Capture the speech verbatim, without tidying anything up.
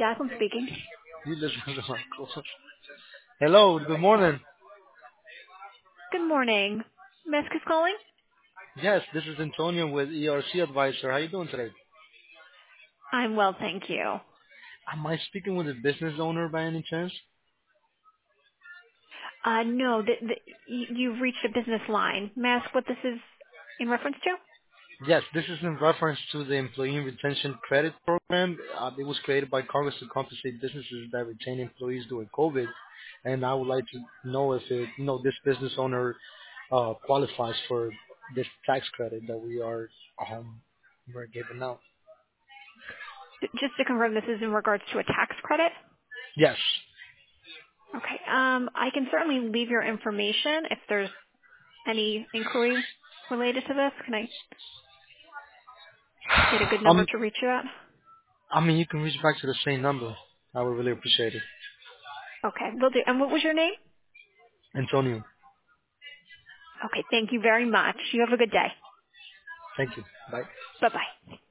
Jacqueline speaking. You listen to my call. Hello, good morning. Good morning. Miss is calling? Yes, this is Antonio with E R C Advisor. How you doing today? I'm well, thank you. Am I speaking with a business owner by any chance? Uh, no, the, the, you- you've reached a business line. May I ask what this is in reference to? Yes, this is in reference to the Employee Retention Credit Program. Uh, it was created by Congress to compensate businesses that retain employees during COVID. And I would like to know if it, you know, this business owner uh, qualifies for this tax credit that we are um, we're giving out. J- Just to confirm, this is in regards to a tax credit? Yes. Okay. Um, I can certainly leave your information if there's any inquiry related to this. Can I get a good number Um, to reach you at? I mean, you can reach back to the same number. I would really appreciate it. Okay, will do. And what was your name? Antonio, Okay, thank you very much. You have a good day. thank you. Bye. Bye-bye.